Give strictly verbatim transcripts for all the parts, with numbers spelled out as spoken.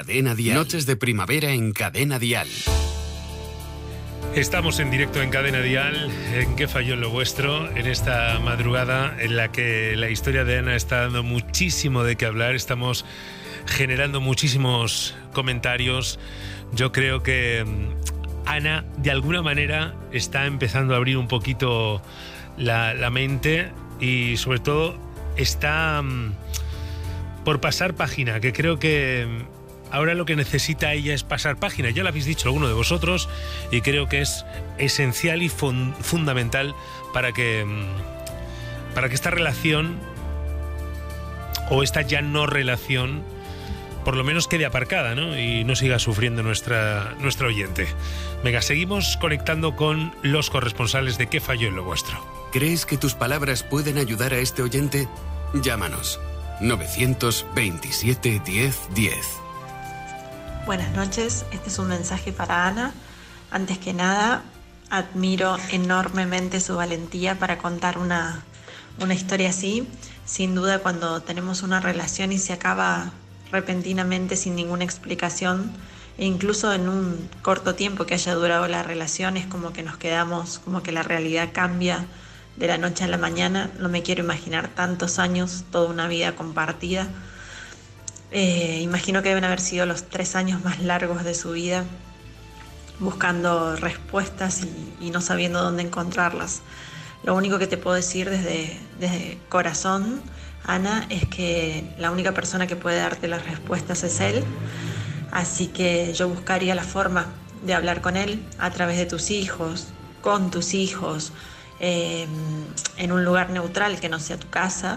Cadena Dial. Noches de primavera en Cadena Dial. Estamos en directo en Cadena Dial, en ¿Qué falló en lo vuestro? En esta madrugada en la que la historia de Ana está dando muchísimo de qué hablar. Estamos generando muchísimos comentarios. Yo creo que Ana, de alguna manera, está empezando a abrir un poquito la, la mente y, sobre todo, está um, por pasar página, que creo que ahora lo que necesita ella es pasar página. Ya lo habéis dicho alguno de vosotros y creo que es esencial y fun- fundamental para que, para que esta relación o esta ya no relación por lo menos quede aparcada, ¿no? Y no siga sufriendo nuestra, nuestra oyente. Venga, seguimos conectando con los corresponsales de ¿Qué falló en lo vuestro? ¿Crees que tus palabras pueden ayudar a este oyente? Llámanos. novecientos veintisiete diez diez. Buenas noches, este es un mensaje para Ana. Antes que nada, admiro enormemente su valentía para contar una, una historia así. Sin duda, cuando tenemos una relación y se acaba repentinamente sin ninguna explicación, e incluso en un corto tiempo que haya durado la relación, es como que nos quedamos, como que la realidad cambia de la noche a la mañana. No me quiero imaginar tantos años, toda una vida compartida. Eh, imagino que deben haber sido los tres años más largos de su vida, buscando respuestas y, y no sabiendo dónde encontrarlas. Lo único que te puedo decir desde, desde corazón, Ana, es que la única persona que puede darte las respuestas es él. Así que yo buscaría la forma de hablar con él a través de tus hijos, con tus hijos, eh, en un lugar neutral que no sea tu casa,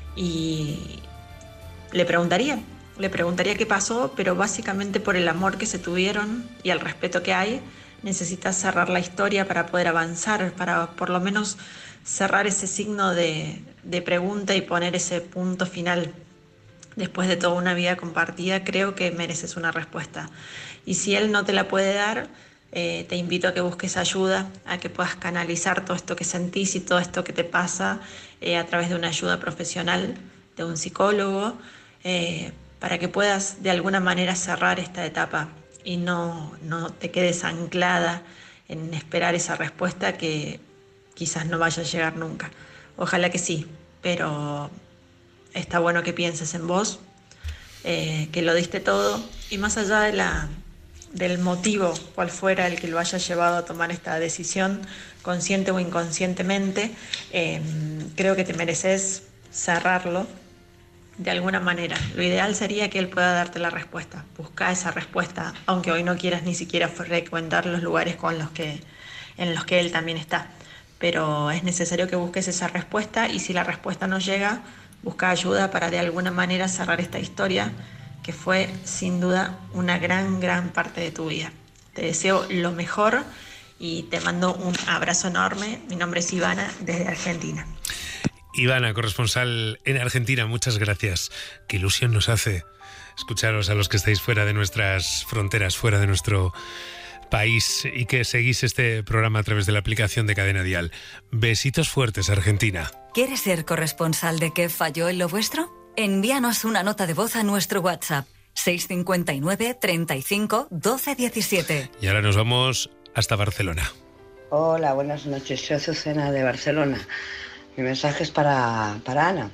y le preguntaría. Le preguntaría qué pasó, pero básicamente por el amor que se tuvieron y el respeto que hay, necesitas cerrar la historia para poder avanzar, para por lo menos cerrar ese signo de, de pregunta y poner ese punto final. Después de toda una vida compartida, creo que mereces una respuesta. Y si él no te la puede dar, eh, te invito a que busques ayuda, a que puedas canalizar todo esto que sentís y todo esto que te pasa eh, a través de una ayuda profesional, de un psicólogo, eh, para que puedas de alguna manera cerrar esta etapa y no, no te quedes anclada en esperar esa respuesta que quizás no vaya a llegar nunca. Ojalá que sí, pero está bueno que pienses en vos, eh, que lo diste todo, y más allá de la, del motivo, cual fuera el que lo haya llevado a tomar esta decisión, consciente o inconscientemente, eh, creo que te mereces cerrarlo de alguna manera. Lo ideal sería que él pueda darte la respuesta. Busca esa respuesta, aunque hoy no quieras ni siquiera frecuentar los lugares con los que, en los que él también está. Pero es necesario que busques esa respuesta, y si la respuesta no llega, busca ayuda para de alguna manera cerrar esta historia que fue sin duda una gran, gran parte de tu vida. Te deseo lo mejor y te mando un abrazo enorme. Mi nombre es Ivana, desde Argentina. Ivana, corresponsal en Argentina, muchas gracias. Qué ilusión nos hace escucharos a los que estáis fuera de nuestras fronteras, fuera de nuestro país, y que seguís este programa a través de la aplicación de Cadena Dial. Besitos fuertes, Argentina. ¿Quieres ser corresponsal de ¿Qué falló en lo vuestro? Envíanos una nota de voz a nuestro WhatsApp seis cinco nueve, treinta y cinco, doce diecisiete. Y ahora nos vamos hasta Barcelona. Hola, buenas noches. Soy Azucena de Barcelona. Mi mensaje es para, para Ana.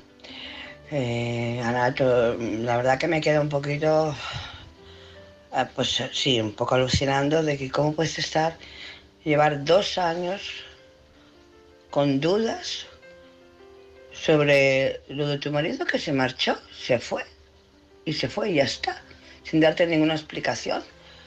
Eh, Ana, yo, la verdad que me queda un poquito, pues sí, un poco alucinando de que cómo puedes estar, llevar dos años con dudas sobre lo de tu marido, que se marchó, se fue, y se fue y ya está, sin darte ninguna explicación.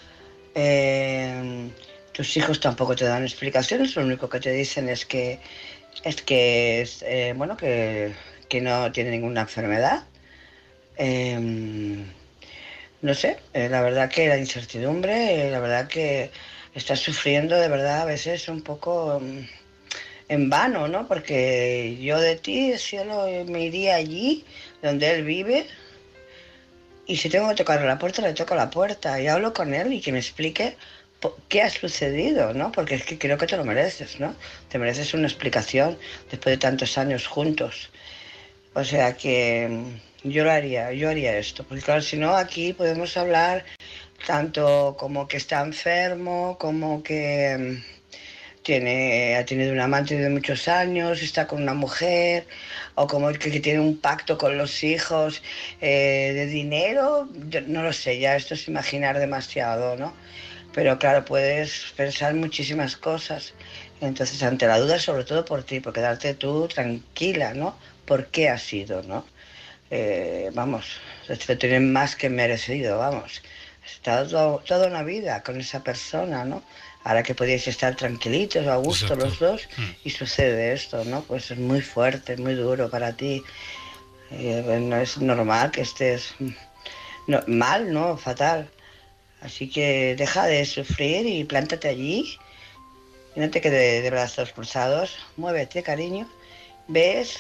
Eh, tus hijos tampoco te dan explicaciones, lo único que te dicen es que es que eh, bueno que, que no tiene ninguna enfermedad. Eh, no sé, eh, la verdad que la incertidumbre, eh, la verdad que estás sufriendo de verdad a veces un poco um, en vano, ¿no? Porque yo de ti, cielo, me iría allí donde él vive, y si tengo que tocar la puerta, le toco la puerta y hablo con él y que me explique qué ha sucedido, ¿no? Porque es que creo que te lo mereces, ¿no? Te mereces una explicación después de tantos años juntos. O sea que yo lo haría, yo haría esto, porque claro, si no aquí podemos hablar tanto como que está enfermo, como que tiene, ha tenido un amante de muchos años, está con una mujer, o como que, que tiene un pacto con los hijos eh, de dinero, yo no lo sé, ya esto es imaginar demasiado, ¿no? Pero claro, puedes pensar muchísimas cosas. Entonces, ante la duda, sobre todo por ti, por quedarte tú tranquila, ¿no? ¿Por qué ha sido, no? Eh, vamos, te tienen más que merecido, vamos. Has estado toda una vida con esa persona, ¿no? Ahora que podíais estar tranquilitos, a gusto, exacto, los dos, y sucede esto, ¿no? Pues es muy fuerte, muy duro para ti. Eh, no es normal que estés no, mal, ¿no? Fatal. Así que deja de sufrir y plántate allí. Y no te quedes de brazos cruzados. Muévete, cariño. Ves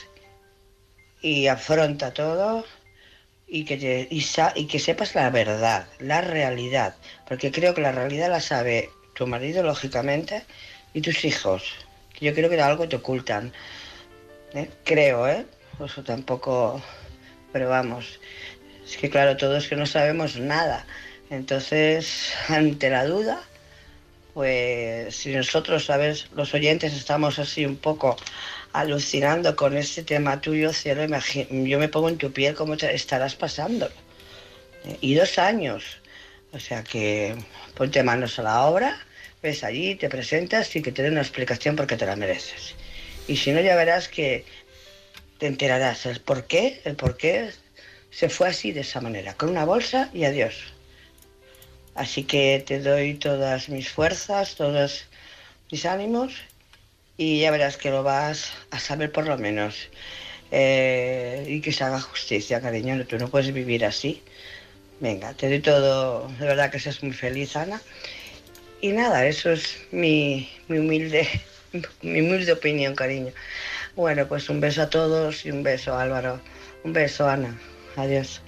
y afronta todo. Y que, te, y, sa, y que sepas la verdad, la realidad. Porque creo que la realidad la sabe tu marido, lógicamente, y tus hijos. Que yo creo que algo te ocultan. ¿Eh? Creo, ¿eh? Eso tampoco... Pero vamos, es que claro, todos que no sabemos nada. Entonces, ante la duda, pues si nosotros, ¿sabes? Los oyentes estamos así un poco alucinando con este tema tuyo, cielo, yo me pongo en tu piel cómo te estarás pasando. ¿Eh? Y dos años. O sea que ponte manos a la obra, ves allí, te presentas y que te den una explicación porque te la mereces. Y si no, ya verás que te enterarás el por qué, el por qué se fue así de esa manera, con una bolsa y adiós. Así que te doy todas mis fuerzas, todos mis ánimos y ya verás que lo vas a saber por lo menos. Eh, y que se haga justicia, cariño, tú no puedes vivir así. Venga, te doy todo, de verdad que seas muy feliz, Ana. Y nada, eso es mi, mi, humilde, mi humilde opinión, cariño. Bueno, pues un beso a todos y un beso, Álvaro. Un beso, Ana. Adiós.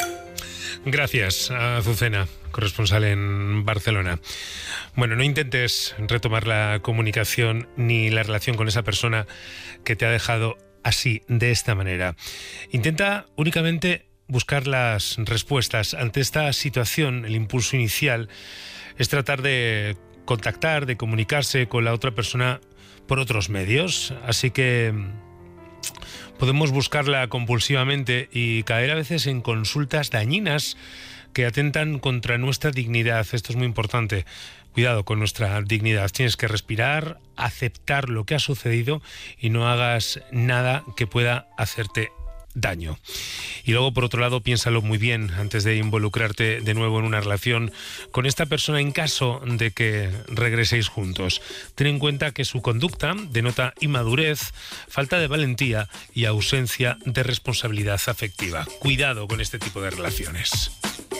Gracias, Azucena, corresponsal en Barcelona. Bueno, no intentes retomar la comunicación ni la relación con esa persona que te ha dejado así, de esta manera. Intenta únicamente buscar las respuestas ante esta situación. El impulso inicial es tratar de contactar, de comunicarse con la otra persona por otros medios, así que podemos buscarla compulsivamente y caer a veces en consultas dañinas que atentan contra nuestra dignidad. Esto es muy importante. Cuidado con nuestra dignidad. Tienes que respirar, aceptar lo que ha sucedido y no hagas nada que pueda hacerte daño. Y luego, por otro lado, piénsalo muy bien antes de involucrarte de nuevo en una relación con esta persona en caso de que regreséis juntos. Ten en cuenta que su conducta denota inmadurez, falta de valentía y ausencia de responsabilidad afectiva. Cuidado con este tipo de relaciones.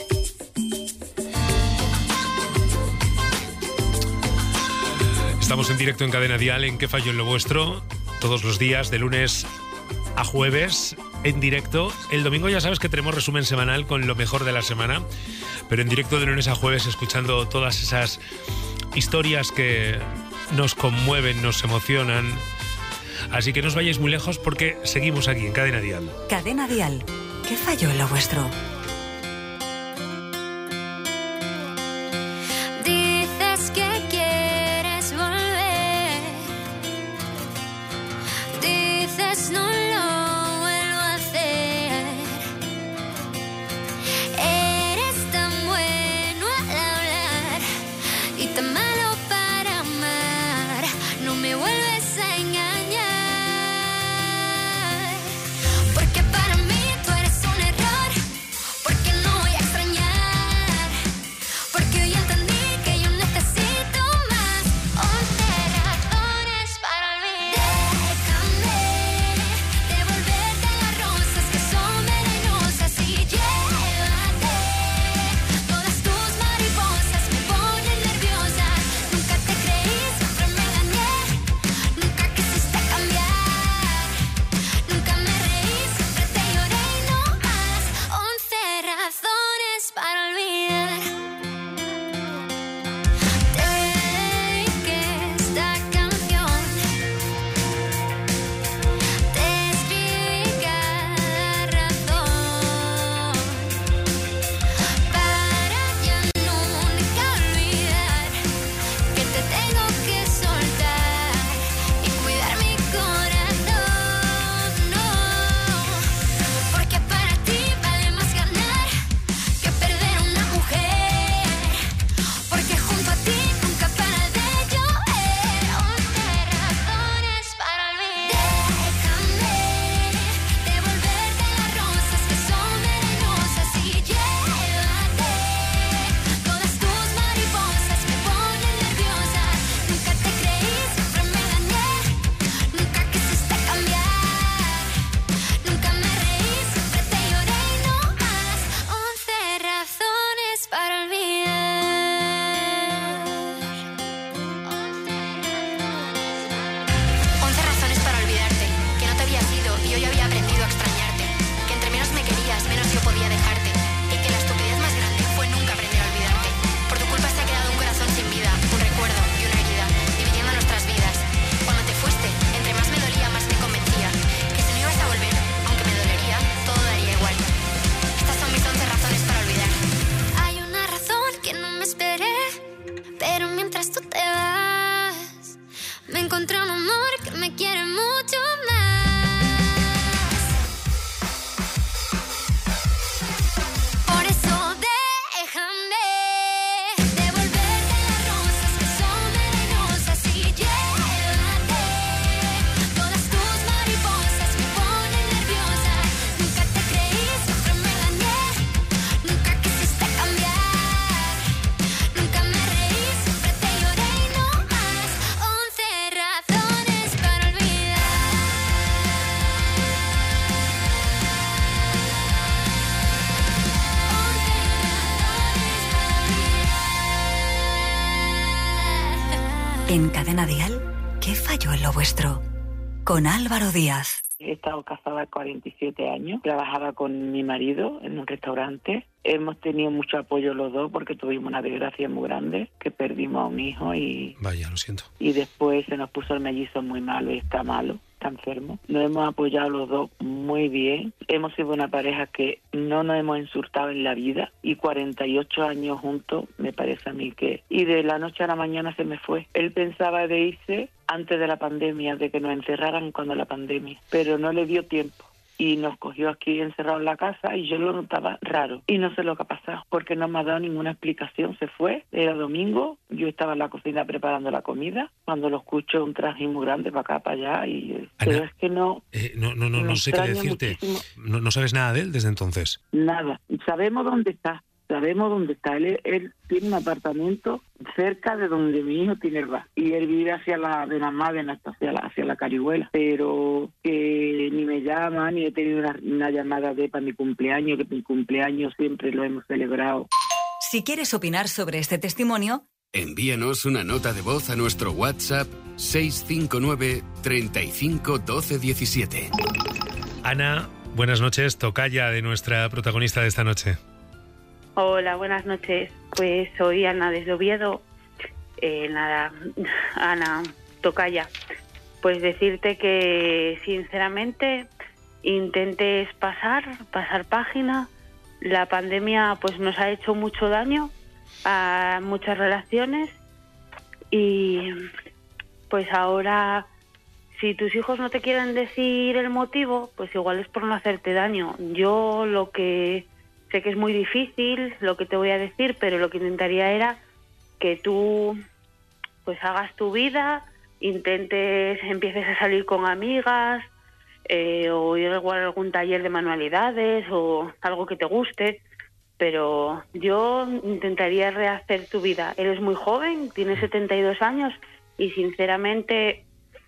Estamos en directo en Cadena Dial, en ¿Qué falló en lo vuestro? Todos los días, de lunes a jueves, en directo. El domingo ya sabes que tenemos resumen semanal con lo mejor de la semana, pero en directo de lunes a jueves, escuchando todas esas historias que nos conmueven, nos emocionan. Así que no os vayáis muy lejos porque seguimos aquí en Cadena Dial. Cadena Dial, ¿qué falló en lo vuestro? Dices que quieres volver, dices no lo vuelvo a hacer. Eres tan bueno al hablar y tan malo para amar. No me vuelves a engañar, porque para mí tú eres un error. En Cadena Dial, ¿qué falló en lo vuestro? Con Álvaro Díaz. He estado casada cuarenta y siete años, trabajaba con mi marido en un restaurante. Hemos tenido mucho apoyo los dos porque tuvimos una desgracia muy grande, que perdimos a un hijo y... Vaya, lo siento. Y después se nos puso el mellizo muy malo y está malo, está enfermo. Nos hemos apoyado los dos muy bien. Hemos sido una pareja que no nos hemos insultado en la vida y cuarenta y ocho años juntos, me parece a mí que... Y de la noche a la mañana se me fue. Él pensaba de irse antes de la pandemia, de que nos encerraran cuando la pandemia, pero no le dio tiempo. Y nos cogió aquí encerrados en la casa y yo lo notaba raro. Y no sé lo que ha pasado, porque no me ha dado ninguna explicación. Se fue, era domingo, yo estaba en la cocina preparando la comida, cuando lo escucho un traje muy grande para acá, para allá, y Ana, pero es que no... Eh, no, no, no, no sé qué decirte. No, no sabes nada de él desde entonces. Nada. Sabemos dónde está. Sabemos dónde está. Él, él tiene un apartamento cerca de donde mi hijo tiene el bar. Y él vive hacia la Benalmádena, hasta hacia la, hacia la Carihuela. Pero que ni me llama, ni he tenido una, una llamada de para mi cumpleaños, que mi cumpleaños siempre lo hemos celebrado. Si quieres opinar sobre este testimonio, envíanos una nota de voz a nuestro WhatsApp seis cinco nueve, treinta y cinco, doce diecisiete. Ana, buenas noches, tocaya de nuestra protagonista de esta noche. Hola, buenas noches. Pues soy Ana desde Oviedo. Eh, nada, Ana, tocaya. Pues decirte que sinceramente intentes pasar, pasar página. La pandemia pues nos ha hecho mucho daño a muchas relaciones y pues ahora si tus hijos no te quieren decir el motivo, pues igual es por no hacerte daño. Yo lo que sé que es muy difícil lo que te voy a decir, pero lo que intentaría era que tú pues hagas tu vida, intentes, empieces a salir con amigas, eh, o ir igual a algún taller de manualidades o algo que te guste, pero yo intentaría rehacer tu vida. Eres muy joven, tienes setenta y dos años y sinceramente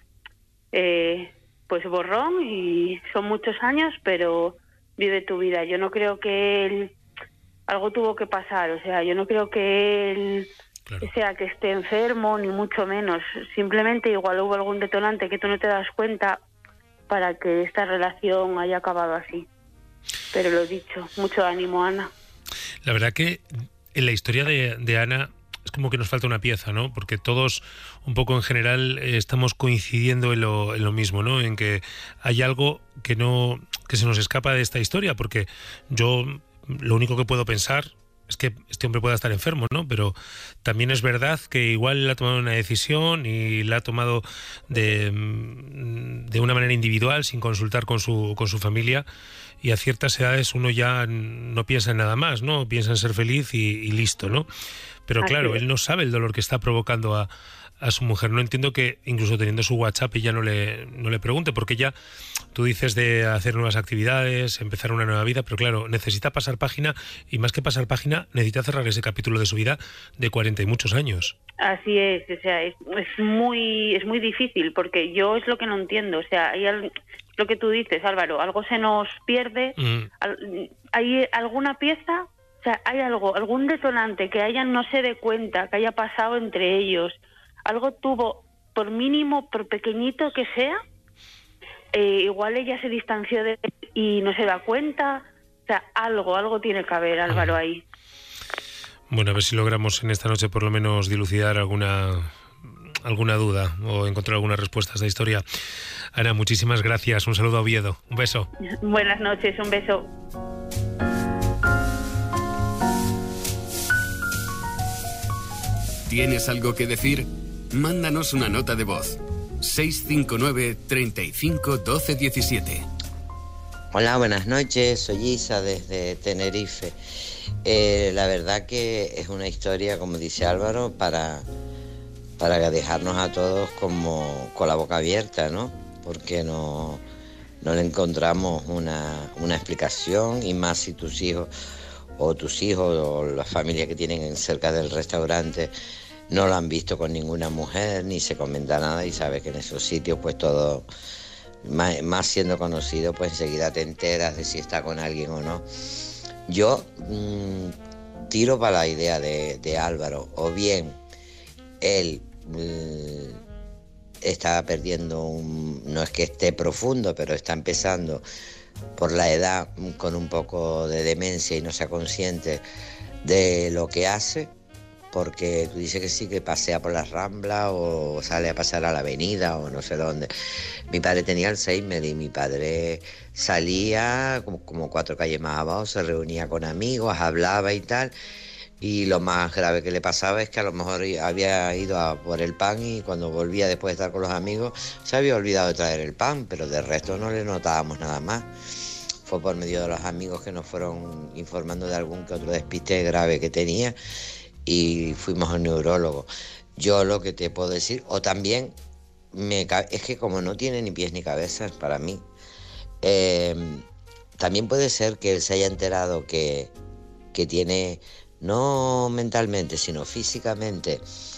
eh, pues borrón y son muchos años, pero vive tu vida. Yo no creo que él... Algo tuvo que pasar, o sea, yo no creo que él claro. sea que esté enfermo, ni mucho menos. Simplemente igual hubo algún detonante que tú no te das cuenta para que esta relación haya acabado así. Pero lo dicho, mucho ánimo, Ana. La verdad que en la historia de, de Ana es como que nos falta una pieza, ¿no? Porque todos, un poco en general, eh, estamos coincidiendo en lo, en lo mismo, ¿no? En que hay algo que no que se nos escapa de esta historia, porque yo lo único que puedo pensar es que este hombre pueda estar enfermo, ¿no? Pero también es verdad que igual él ha tomado una decisión y la ha tomado de, de una manera individual, sin consultar con su, con su familia, y a ciertas edades uno ya no piensa en nada más, ¿no? Piensa en ser feliz y, y listo, ¿no? Pero Así claro, es. Él no sabe el dolor que está provocando a, a su mujer. No entiendo que incluso teniendo su WhatsApp ella no le, no le pregunte, porque ya tú dices de hacer nuevas actividades, empezar una nueva vida, pero claro, necesita pasar página y más que pasar página, necesita cerrar ese capítulo de su vida de cuarenta y muchos años. Así es, o sea, es, es muy es muy difícil, porque yo es lo que no entiendo, o sea, hay al, lo que tú dices, Álvaro, algo se nos pierde, mm. al, hay alguna pieza, o sea, hay algo, algún detonante que ella no se dé cuenta, que haya pasado entre ellos, algo tuvo, por mínimo, por pequeñito que sea, eh, igual ella se distanció de él y no se da cuenta, o sea, algo, algo tiene que haber, Álvaro, ahí. Bueno, a ver si logramos en esta noche por lo menos dilucidar alguna alguna duda o encontrar alguna respuesta a esta historia. Ana, muchísimas gracias, un saludo a Oviedo, un beso. Buenas noches, un beso. ¿Tienes algo que decir? Mándanos una nota de voz. seis cinco nueve, treinta y cinco, doce diecisiete. Hola, buenas noches, soy Isa desde Tenerife. Eh, la verdad que es una historia, como dice Álvaro, para, para dejarnos a todos como con la boca abierta, ¿no? Porque no, no le encontramos una, una explicación, y más si tus hijos o tus hijos o la familia que tienen cerca del restaurante no lo han visto con ninguna mujer, ni se comenta nada, y sabes que en esos sitios pues todo, más, más siendo conocido, pues enseguida te enteras de si está con alguien o no. Yo mmm, tiro para la idea de, de Álvaro, o bien él eh, está perdiendo un... no es que esté profundo, pero está empezando por la edad con un poco de demencia y no sea consciente de lo que hace, porque tú dices que sí, que pasea por las Ramblas o sale a pasar a la avenida o no sé dónde. Mi padre tenía Alzheimer y mi padre salía como, como cuatro calles más abajo, se reunía con amigos, hablaba y tal, y lo más grave que le pasaba es que a lo mejor había ido a por el pan y cuando volvía después de estar con los amigos se había olvidado de traer el pan, pero de resto no le notábamos nada más. Fue por medio de los amigos que nos fueron informando de algún que otro despiste grave que tenía y fuimos al neurólogo. Yo lo que te puedo decir, o también, me, es que como no tiene ni pies ni cabezas para mí, eh, también puede ser que él se haya enterado que, que tiene, no mentalmente, sino físicamente,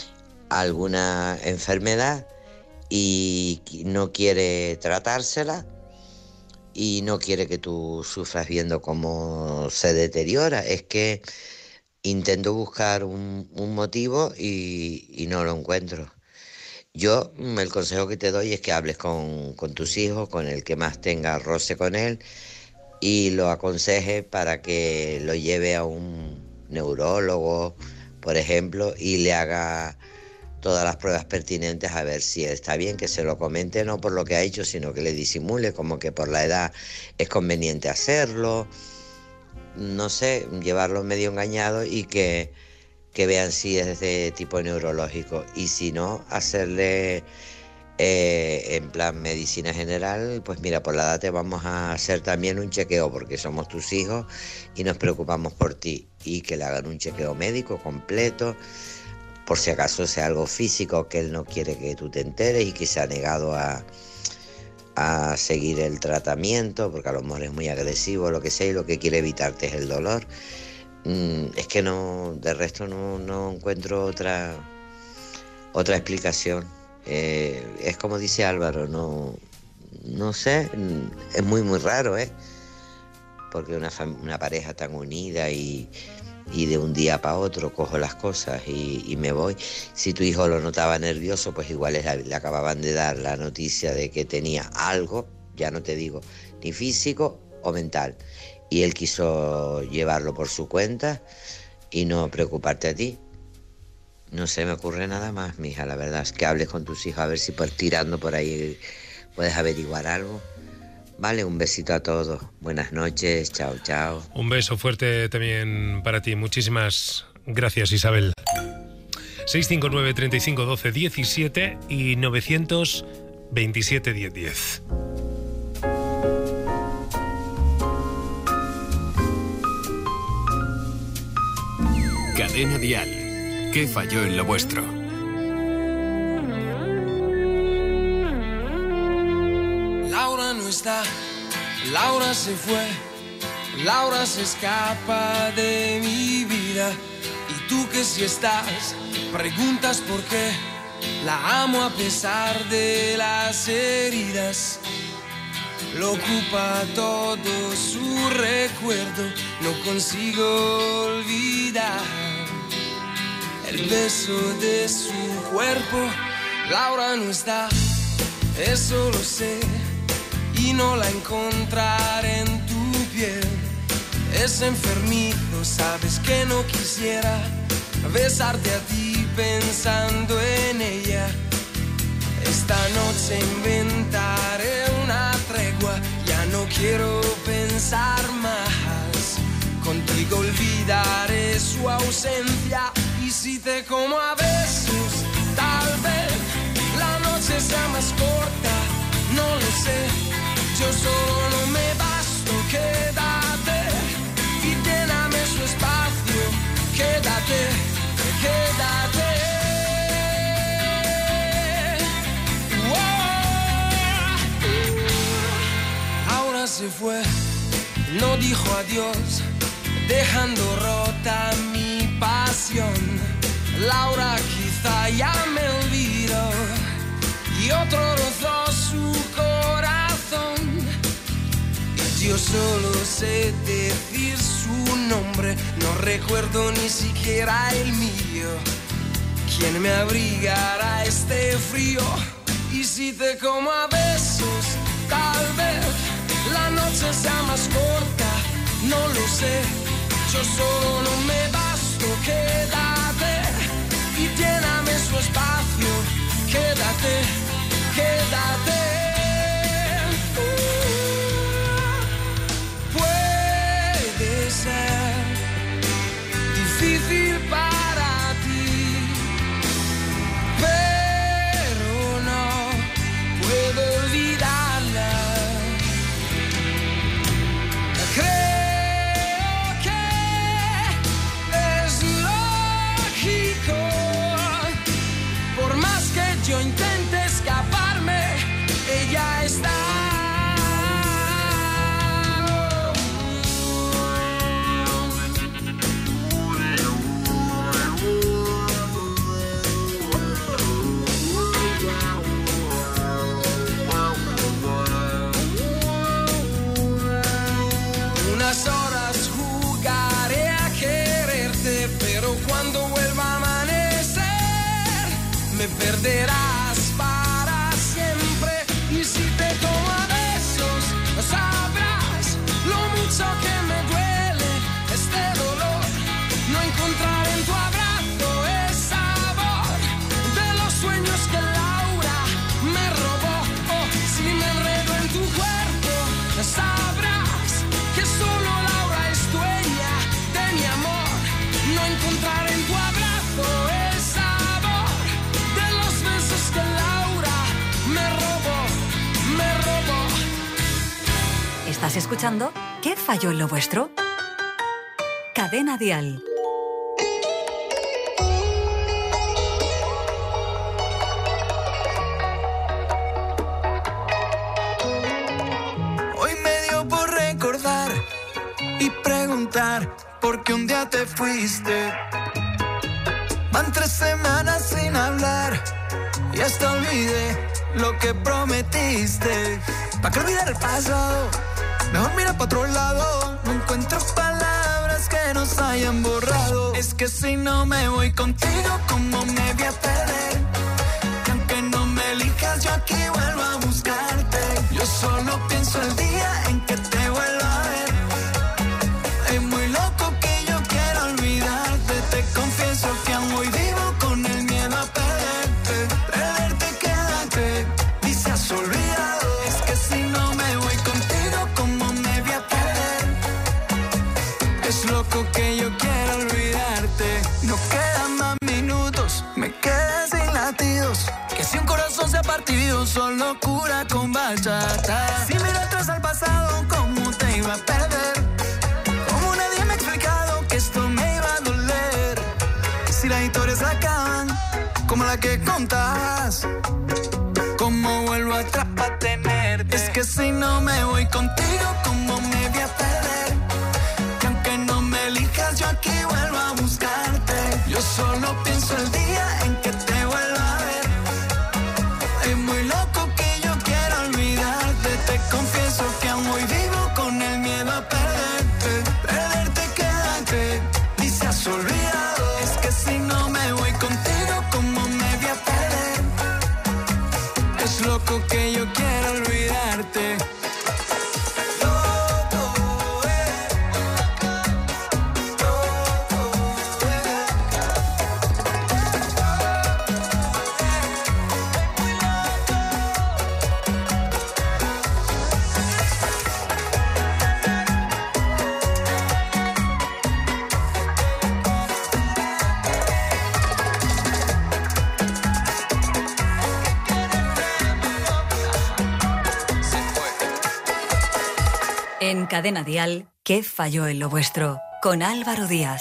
alguna enfermedad y no quiere tratársela y no quiere que tú sufras viendo cómo se deteriora. Es que intento buscar un, un motivo y, y no lo encuentro. Yo, el consejo que te doy es que hables con, con tus hijos, con el que más tenga roce con él, y lo aconseje para que lo lleve a un neurólogo, por ejemplo, y le haga todas las pruebas pertinentes a ver si está bien, que se lo comente no por lo que ha hecho, sino que le disimule, como que por la edad es conveniente hacerlo, no sé, llevarlo medio engañado y que, que vean si es de tipo neurológico, y si no, hacerle eh, en plan medicina general, pues mira, por la edad te vamos a hacer también un chequeo porque somos tus hijos y nos preocupamos por ti, y que le hagan un chequeo médico completo, por si acaso sea algo físico que él no quiere que tú te enteres y que se ha negado a, a seguir el tratamiento, porque a lo mejor es muy agresivo o lo que sea, y lo que quiere evitarte es el dolor. Mm, es que no, de resto no, no encuentro otra, otra explicación. Eh, es como dice Álvaro, no, no sé, es muy muy raro, ¿eh? Porque una, una pareja tan unida y... y de un día para otro cojo las cosas y, y me voy. Si tu hijo lo notaba nervioso, pues igual le, le acababan de dar la noticia de que tenía algo, ya no te digo, ni físico o mental, y él quiso llevarlo por su cuenta y no preocuparte a ti. No se me ocurre nada más, mija, la verdad es que hables con tus hijos a ver si por tirando por ahí puedes averiguar algo. Vale, un besito a todos. Buenas noches, chao, chao. Un beso fuerte también para ti. Muchísimas gracias, Isabel. seis cinco nueve, treinta y cinco, doce, diecisiete y novecientos veintisiete, diez, diez. Cadena Dial. ¿Qué falló en lo vuestro? Laura no está, Laura se fue, Laura se escapa de mi vida. Y tú que si estás, preguntas por qué. La amo a pesar de las heridas. Lo ocupa todo su recuerdo, no consigo olvidar el beso de su cuerpo. Laura no está, eso lo sé, y no la encontraré en tu piel. Es enfermizo, sabes que no quisiera besarte a ti pensando en ella. Esta noche inventaré una tregua, ya no quiero pensar más. Contigo olvidaré su ausencia, y si te como a besos, tal vez la noche sea más corta, no lo sé. Yo solo no me basto, quédate y lléname su espacio. Quédate, quédate. Ahora se fue, no dijo adiós, dejando rota mi pasión. Laura quizá ya me olvidó y otro rozó su corazón. Y yo solo sé decir su nombre, no recuerdo ni siquiera el mío. ¿quién me abrigará este frío? Y si te como a besos, tal vez la noche sea más corta, no lo sé. Yo solo no me basto, quédate y lléname su espacio. Quédate, quédate. Uh, puede ser difícil para ti, pero no puedo olvidarla. Creo que es lógico, por más que yo intente escaparme, ella está. Unas horas jugaré a quererte, pero cuando vuelva a amanecer me perderás para siempre. Y si te tomo a besos, sabrás lo mucho que me duele este dolor. No encontrar en tu abrazo el sabor de los sueños que Laura me robó. Oh, si me enredo en tu cuerpo, sabrás que solo Laura es dueña de mi amor. No encontrar en tu abrazo el sabor de los besos que Laura me robó, me robó. ¿Estás escuchando ¿Qué falló en lo vuestro? Cadena Dial. Hoy me dio por recordar y preguntar por qué un día te fuiste. Van tres semanas sin hablar y hasta olvidé lo que prometiste. ¿Pa' qué olvidar el pasado? Mejor mira pa' otro lado. No encuentro palabras que nos hayan borrado. Es que si no me voy contigo, ¿cómo me voy a perder? Que aunque no me elijas, yo aquí vuelvo a buscarte. Yo solo pienso el día en que te vuelva a ver. Es muy loco que yo quiera olvidarte. Te confieso que aún hoy vivo con el miedo a perderte. Perderte, quédate, y se has olvidado. Es que si no me voy contigo, ¿cómo me voy a perder? Es loco que yo quiera olvidarte. No quedan más minutos, me quedé sin latidos. Que si un corazón se ha partido, solo cura con bachata. Si miro atrás al pasado, ¿cómo te iba a perder? Como nadie me ha explicado que esto me iba a doler. Si las historias acaban, como la que contabas, ¿cómo vuelvo atrás para tenerte? Es que si no me voy contigo, ¿cómo me voy a perder? Que aunque no me elijas, yo aquí vuelvo a buscarte. Yo solo pienso el día en que te vuelva a ver. Es muy loco que yo quiera olvidarte. Te confieso que aún hoy vivo con el miedo a perderte. Perderte, quédate, y se has olvidado. Es que si no me voy contigo, ¿cómo me voy a perder? Es loco que yo quiera olvidarte. En Cadena Dial, ¿Qué falló en lo vuestro? Con Álvaro Díaz.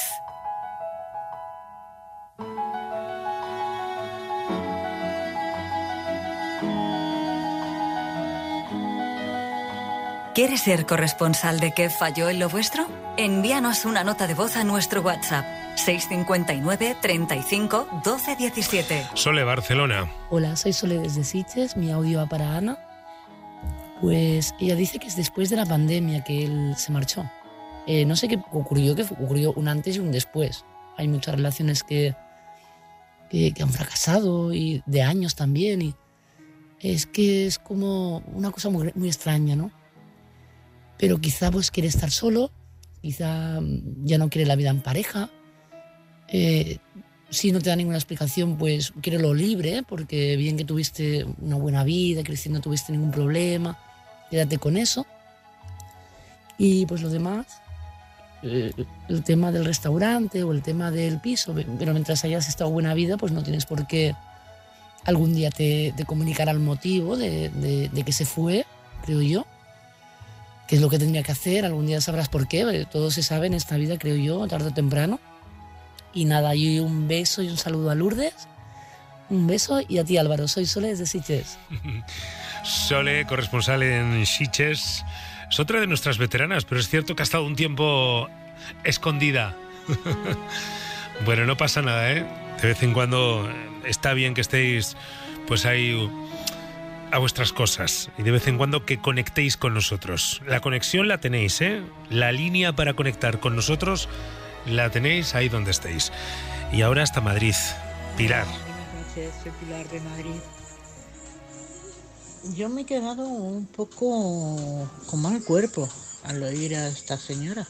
¿Quieres ser corresponsal de ¿Qué falló en lo vuestro? Envíanos una nota de voz a nuestro WhatsApp seis cinco nueve, treinta y cinco, doce diecisiete. Sole, Barcelona. Hola, soy Sole desde Sitges, mi audio va para Ana. Pues ella dice que es después de la pandemia que él se marchó. Eh, no sé qué ocurrió, que ocurrió un antes y un después. Hay muchas relaciones que, que, que han fracasado y de años también. Y es que es como una cosa muy, muy extraña, ¿no? Pero quizá pues quiere estar solo, quizá ya no quiere la vida en pareja. Eh, si no te da ninguna explicación, pues quiere lo libre, porque bien que tuviste una buena vida, creciendo no tuviste ningún problema, quédate con eso. Y pues lo demás, eh, el tema del restaurante o el tema del piso, pero mientras hayas estado buena vida, pues no tienes por qué algún día te, te comunicará el motivo de, de, de que se fue, creo yo. ¿Qué es lo que tendría que hacer? Algún día sabrás por qué. Todo se sabe en esta vida, creo yo, tarde o temprano. Y nada, y un beso y un saludo a Lourdes. Un beso y a ti, Álvaro. Soy Sole desde Sitges. Sole, corresponsal en Sitges. Es otra de nuestras veteranas, pero es cierto que ha estado un tiempo escondida. Bueno, no pasa nada, ¿eh? De vez en cuando está bien que estéis pues ahí a vuestras cosas y de vez en cuando que conectéis con nosotros. La conexión la tenéis, ¿eh? La línea para conectar con nosotros la tenéis ahí donde estéis. Y ahora hasta Madrid. Pilar. Buenas noches, soy Pilar de Madrid. Yo me he quedado un poco con mal cuerpo al oír a esta señora,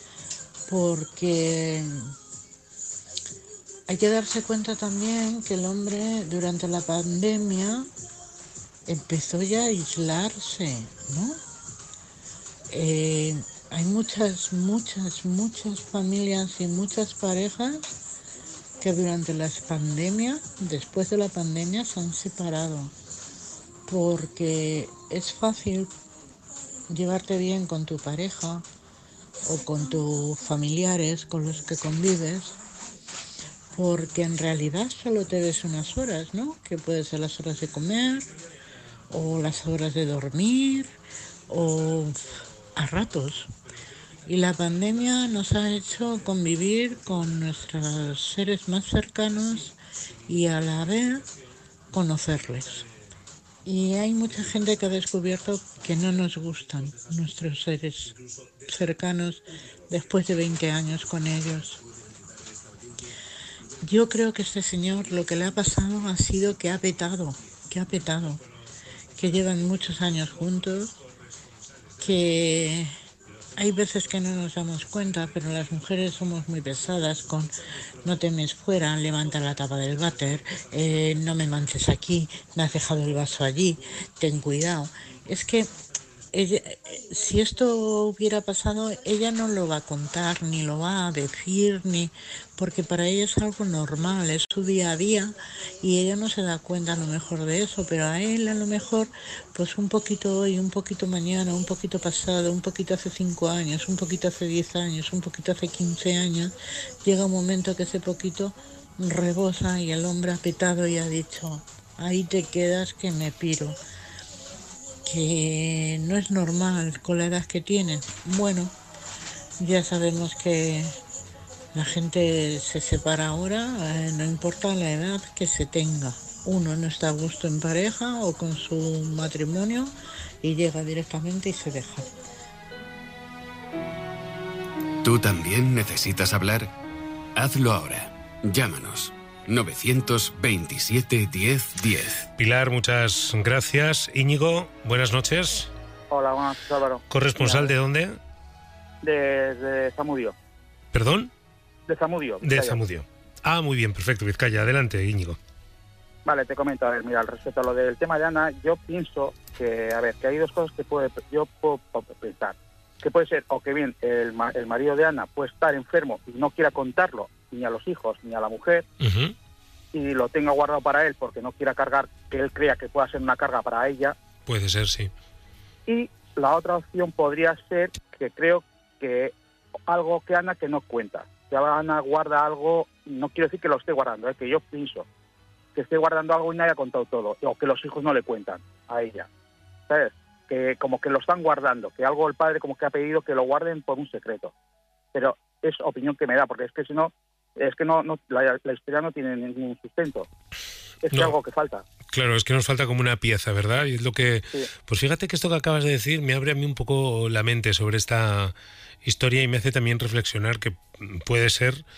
porque hay que darse cuenta también que el hombre durante la pandemia empezó ya a aislarse, ¿no? Eh, hay muchas, muchas, muchas familias y muchas parejas que durante la pandemia, después de la pandemia, se han separado, porque es fácil llevarte bien con tu pareja o con tus familiares con los que convives, porque en realidad solo te ves unas horas, ¿no? Que pueden ser las horas de comer o las horas de dormir o a ratos. Y la pandemia nos ha hecho convivir con nuestros seres más cercanos y a la vez conocerles. Y hay mucha gente que ha descubierto que no nos gustan nuestros seres cercanos después de veinte años con ellos. Yo creo que este señor lo que le ha pasado ha sido que ha petado, que ha petado, que llevan muchos años juntos, que hay veces que no nos damos cuenta, pero las mujeres somos muy pesadas con no te mes fuera, levanta la tapa del váter, eh, no me manches aquí, me has dejado el vaso allí, ten cuidado. Es que ella, si esto hubiera pasado, ella no lo va a contar, ni lo va a decir, ni porque para ella es algo normal, es su día a día y ella no se da cuenta a lo mejor de eso, pero a él a lo mejor pues un poquito hoy, un poquito mañana, un poquito pasado, un poquito hace cinco años, un poquito hace diez años, un poquito hace quince años, llega un momento que ese poquito rebosa y el hombre ha petado y ha dicho, ahí te quedas que me piro. Que no es normal con la edad que tiene. Bueno, ya sabemos que la gente se separa ahora, eh, no importa la edad que se tenga. Uno no está a gusto en pareja o con su matrimonio y llega directamente y se deja. ¿Tú también necesitas hablar? Hazlo ahora. Llámanos. novecientos veintisiete diez diez. Pilar, muchas gracias. Íñigo, buenas noches. Hola, buenas noches, Álvaro. ¿Corresponsal de dónde? De, de Zamudio. ¿Perdón? De Zamudio. Vizcaya. De Zamudio. Ah, muy bien, perfecto, Vizcaya. Adelante, Íñigo. Vale, te comento, a ver, mira, respecto a lo del tema de Ana, yo pienso que, a ver, que hay dos cosas que puede, yo puedo pensar. Que puede ser, o que bien, el, el marido de Ana puede estar enfermo y no quiera contarlo ni a los hijos ni a la mujer, uh-huh. y lo tenga guardado para él porque no quiera cargar, que él crea que pueda ser una carga para ella. Puede ser, sí. Y la otra opción podría ser que creo que algo que Ana que no cuenta, que Ana guarda algo, no quiero decir que lo esté guardando, es que yo pienso que esté guardando algo y nadie ha contado todo, o que los hijos no le cuentan a ella, ¿sabes? Que como que lo están guardando, que algo el padre como que ha pedido que lo guarden por un secreto, pero es opinión que me da, porque es que si no, es que no, no la, la historia no tiene ningún sustento. Es que no. Algo que falta. Claro, es que nos falta como una pieza, ¿verdad? Y es lo que... Sí. Pues fíjate que esto que acabas de decir me abre a mí un poco la mente sobre esta historia y me hace también reflexionar que puede ser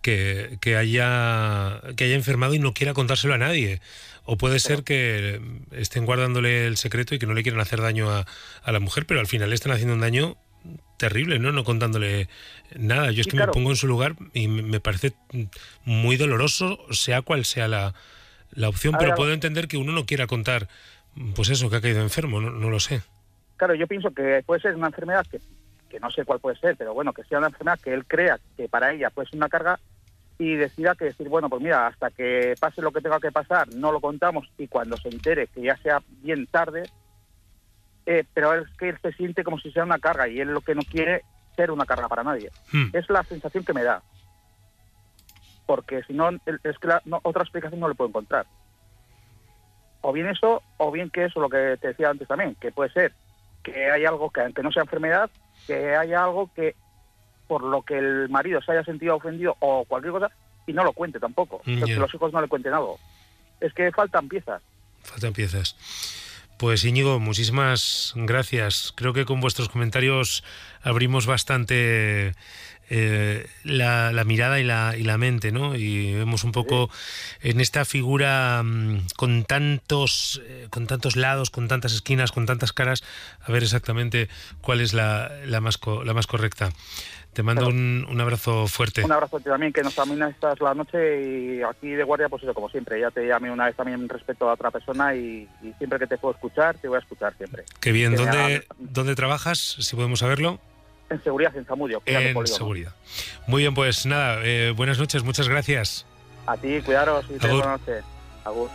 que, que, haya, que haya enfermado y no quiera contárselo a nadie. O puede ser que estén guardándole el secreto y que no le quieran hacer daño a, a la mujer, pero al final le están haciendo un daño terrible, ¿no? No contándole nada. Yo es que me pongo en su lugar y me parece muy doloroso, sea cual sea la, la opción, pero puedo entender que uno no quiera contar, pues eso, que ha caído enfermo, no, no lo sé. Claro, yo pienso que puede ser una enfermedad que, que no sé cuál puede ser, pero bueno, que sea una enfermedad que él crea que para ella puede ser una carga y decida que decir, bueno, pues mira, hasta que pase lo que tenga que pasar, no lo contamos y cuando se entere, que ya sea bien tarde, eh, pero es que él se siente como si sea una carga y él lo que no quiere es ser una carga para nadie. Hmm. Es la sensación que me da. Porque si no, es que la, no, otra explicación no le puedo encontrar. O bien eso, o bien que eso, lo que te decía antes también, que puede ser que hay algo que, aunque no sea enfermedad, que haya algo que por lo que el marido se haya sentido ofendido o cualquier cosa y no lo cuente tampoco. Yeah. Que los hijos no le cuenten algo. Es que faltan piezas. Faltan piezas. Pues Íñigo, muchísimas gracias. Creo que con vuestros comentarios abrimos bastante eh, la, la mirada y la, y la mente, ¿no? Y vemos un poco sí. en esta figura um, con tantos eh, con tantos lados, con tantas esquinas, con tantas caras, a ver exactamente cuál es la, la, más, co- la más correcta. Te mando un, un abrazo fuerte. Un abrazo también, que nos también estás la noche y aquí de guardia, pues eso, como siempre. Ya te llamé una vez también respecto a otra persona y, y siempre que te puedo escuchar, te voy a escuchar siempre. Qué bien. Que ¿Dónde, haga... ¿Dónde trabajas, si podemos saberlo? En seguridad, en Zamudio. En seguridad. Muy bien, pues nada, eh, buenas noches, muchas gracias. A ti, cuidaros y buenas noches. Agur.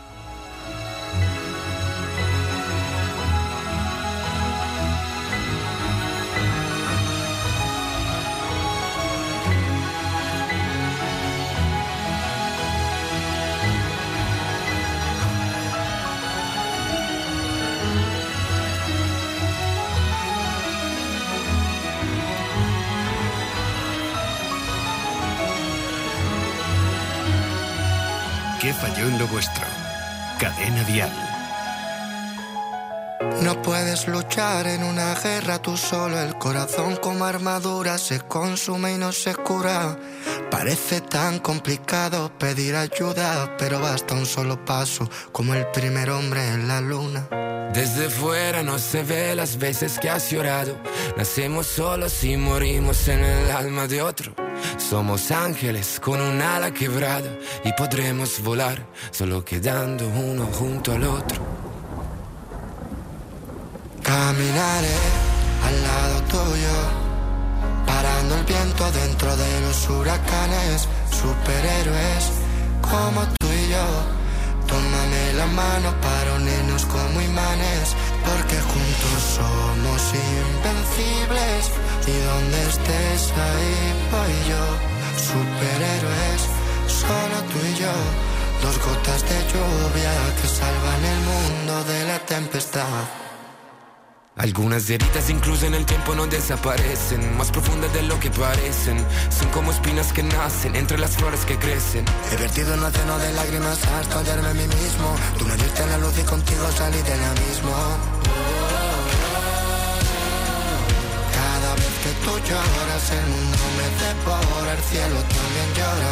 ¿Qué falló en lo vuestro? Cadena Dial. No puedes luchar en una guerra tú solo. El corazón como armadura se consume y no se cura. Parece tan complicado pedir ayuda, pero basta un solo paso, como el primer hombre en la luna. Desde fuera no se ve las veces que has llorado. Nacemos solos y morimos en el alma de otro. Somos ángeles con un ala quebrada y podremos volar solo quedando uno junto al otro. Caminaré al lado tuyo, parando el viento dentro de los huracanes. Superhéroes como tú y yo, tómame la mano para unirnos como imanes, porque juntos somos invencibles. Y donde estés ahí voy yo. Superhéroes, solo tú y yo, dos gotas de lluvia que salvan el mundo de la tempestad. Algunas heridas incluso en el tiempo no desaparecen, más profundas de lo que parecen. Son como espinas que nacen entre las flores que crecen. He vertido un océano de lágrimas hasta hallarme a mí mismo. Tú me diste la luz y contigo salí del abismo. Cada vez que tú lloras el mundo me devora, el cielo también llora.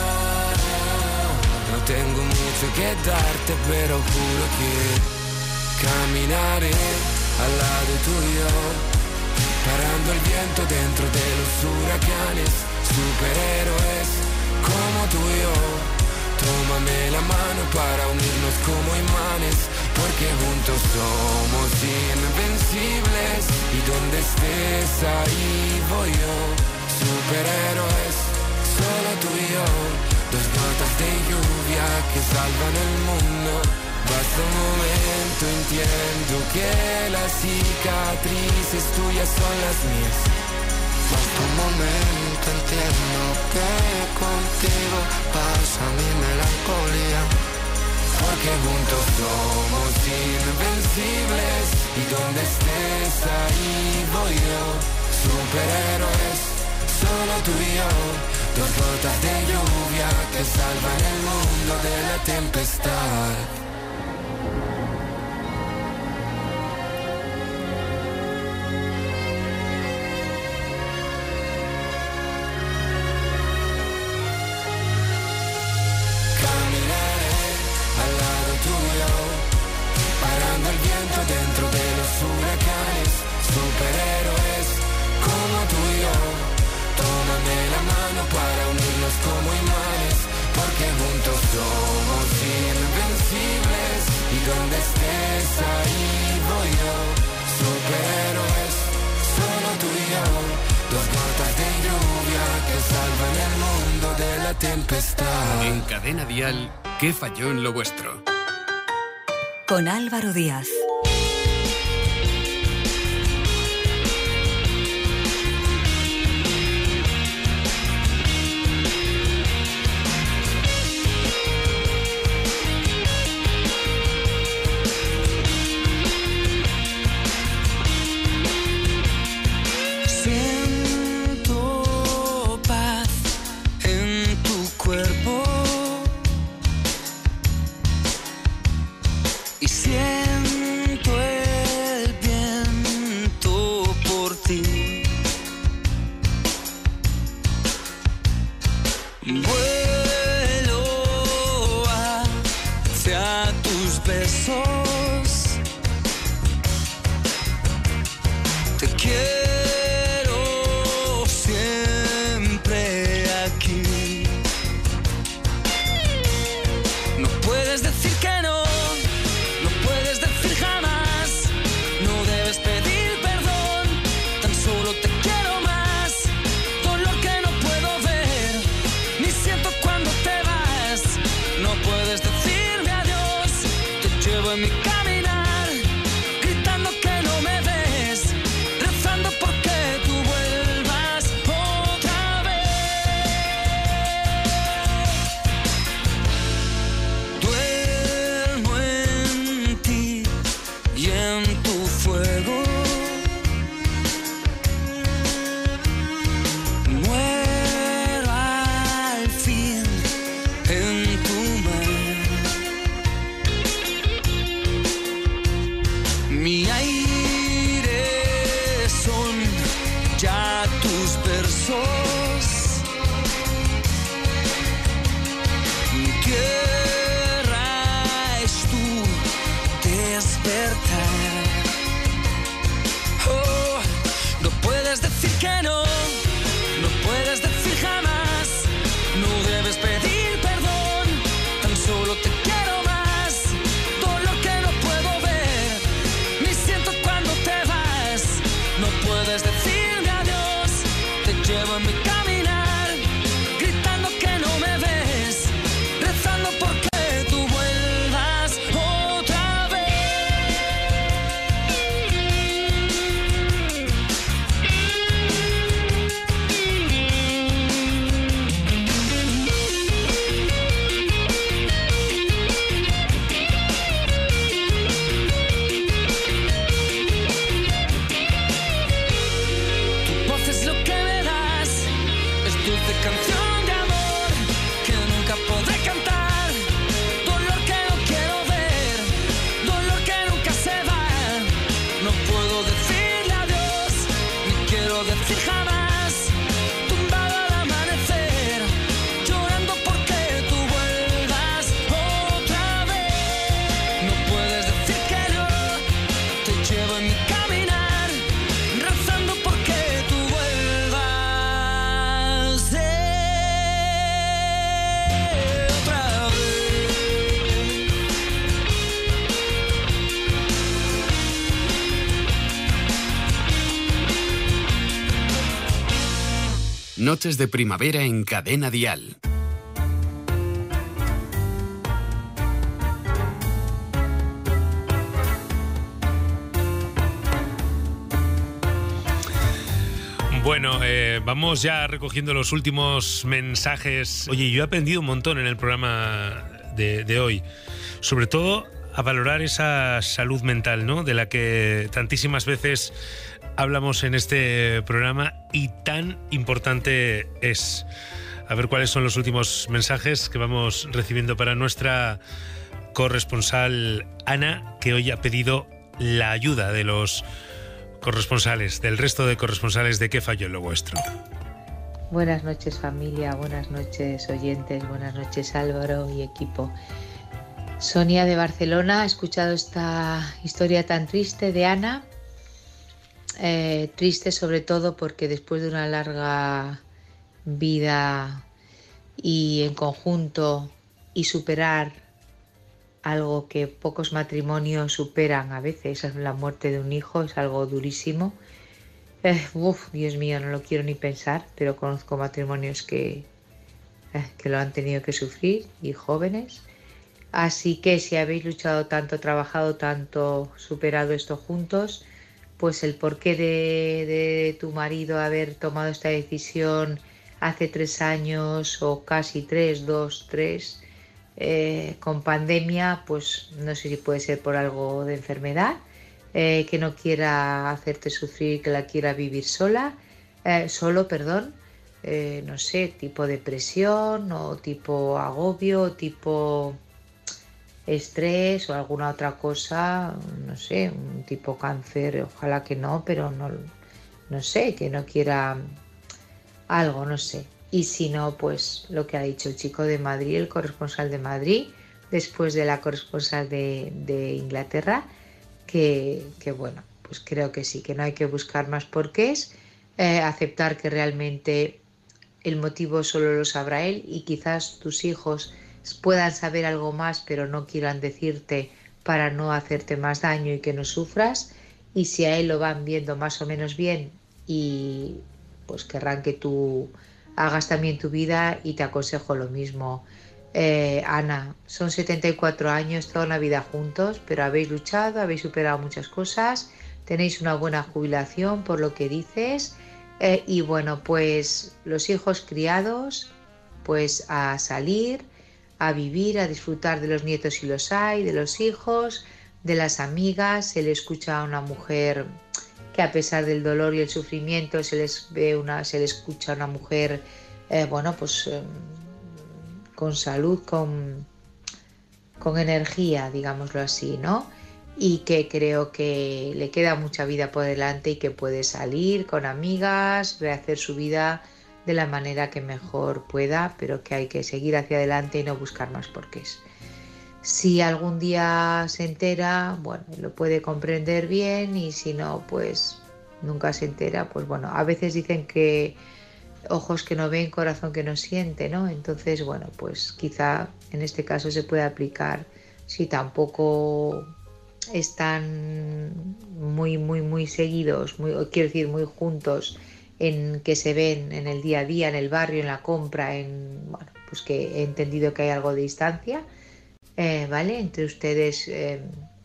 No tengo mucho que darte, pero juro que caminaré al lado tuyo, parando el viento dentro de los huracanes. Superhéroes como tú y yo, tómame la mano para unirnos como imanes, porque juntos somos invencibles. Y donde estés ahí voy yo. Superhéroes, solo tú y yo, dos gotas de lluvia que salvan el mundo. Basta un momento, entiendo que las cicatrices tuyas son las mías. Basta un momento, entiendo que contigo pasa mi melancolía. Porque juntos somos invencibles. Y donde estés ahí voy yo. Superhéroes, solo tú y yo, dos gotas de lluvia que salvan el mundo de la tempestad. parando el viento dentro de los huracanes, superhéroes como tú y yo. Tómame la mano para unirnos como imanes, porque juntos somos invencibles, y donde estés ahí voy yo. Superhéroes, solo tú y yo, dos gotas de lluvia que salvan el mundo de la tempestad. En Cadena Dial, ¿qué falló en lo vuestro? Con Álvaro Díaz. Siento paz en tu cuerpo y siento el viento por ti. Vuelo hacia tus besos. Te quiero siempre aquí. No puedes decir que no. No puedes decir jamás, no debes pedir perdón, tan solo te quiero más. Dolor que no puedo ver, ni siento cuando te vas. No puedes decirme adiós, te llevo en mi caminar, gritando que no me ves, rezando porque tú vuelvas otra vez. Duermo en ti y en tu fuego. Muero al fin en tu mar. Mi aire son ya tus versos. Mi tierra es tu despertar. Oh, no puedes decir que no, no puedes decir jamás, no debes pedir perdón, tan solo te quiero más. Dolor que no puedo ver, ni siento cuando te vas. No puedes decirme adiós, te llevo en mi caminar, gritando que no me ves, rezando porque tú vuelvas otra vez. Tu voz es lo que me das, es dulce canción de amor que nunca podré cantar. Dolor que no quiero ver, dolor que nunca se va. No puedo decirle adiós, ni quiero decir jamás. Tumbado al amanecer, llorando porque tú vuelvas otra vez. No puedes decir que no, te llevo en mi caminar, rezando porque tú vuelvas eh, otra vez. Noches de primavera en Cadena Dial. Bueno, eh, vamos ya recogiendo los últimos mensajes. Oye, yo he aprendido un montón en el programa de, de hoy, sobre todo a valorar esa salud mental, ¿no?, de la que tantísimas veces hablamos en este programa y tan importante es. A ver cuáles son los últimos mensajes que vamos recibiendo para nuestra corresponsal Ana, que hoy ha pedido la ayuda de los corresponsales, del resto de corresponsales de ¿Qué falló en lo vuestro? Buenas noches familia, buenas noches oyentes, buenas noches Álvaro y equipo. Sonia de Barcelona, he escuchado esta historia tan triste de Ana, eh, triste sobre todo porque después de una larga vida y en conjunto y superar algo que pocos matrimonios superan a veces, la muerte de un hijo es algo durísimo. Eh, uf, Dios mío, no lo quiero ni pensar, pero conozco matrimonios que, eh, que lo han tenido que sufrir y jóvenes. Así que si habéis luchado tanto, trabajado tanto, superado esto juntos, pues el porqué de, de tu marido haber tomado esta decisión hace tres años o casi tres, dos, tres, eh, con pandemia, pues no sé si puede ser por algo de enfermedad, eh, que no quiera hacerte sufrir, que la quiera vivir sola, eh, solo, perdón, eh, no sé, tipo depresión o tipo agobio, o tipo estrés o alguna otra cosa, no sé, un tipo cáncer, ojalá que no, pero no, no sé, que no quiera algo, no sé. Y si no, pues lo que ha dicho el chico de Madrid, el corresponsal de Madrid, después de la corresponsal de, de Inglaterra, que, que bueno, pues creo que sí, que no hay que buscar más porqués, eh, aceptar que realmente el motivo solo lo sabrá él y quizás tus hijos puedan saber algo más pero no quieran decirte para no hacerte más daño y que no sufras, y si a él lo van viendo más o menos bien y pues querrán que tú hagas también tu vida, y te aconsejo lo mismo. eh, Ana, son setenta y cuatro años, toda una vida juntos, pero habéis luchado, habéis superado muchas cosas, tenéis una buena jubilación por lo que dices, eh, y bueno, pues los hijos criados, pues a salir, a vivir, a disfrutar de los nietos si los hay, de los hijos, de las amigas. Se le escucha a una mujer que a pesar del dolor y el sufrimiento se les ve una, se le escucha a una mujer, eh, bueno, pues eh, con salud, con, con energía, digámoslo así, ¿no? Y que creo que le queda mucha vida por delante y que puede salir con amigas, rehacer su vida de la manera que mejor pueda, pero que hay que seguir hacia adelante y no buscar más porqués. Si algún día se entera, bueno, lo puede comprender bien, y si no, pues nunca se entera, pues bueno, a veces dicen que ojos que no ven, corazón que no siente, ¿no? Entonces, bueno, pues quizá en este caso se puede aplicar si tampoco están muy, muy, muy seguidos, muy, quiero decir, muy juntos, en que se ven en el día a día, en el barrio, en la compra, en bueno, pues que he entendido que hay algo de distancia, eh, ¿vale? Entre ustedes, eh,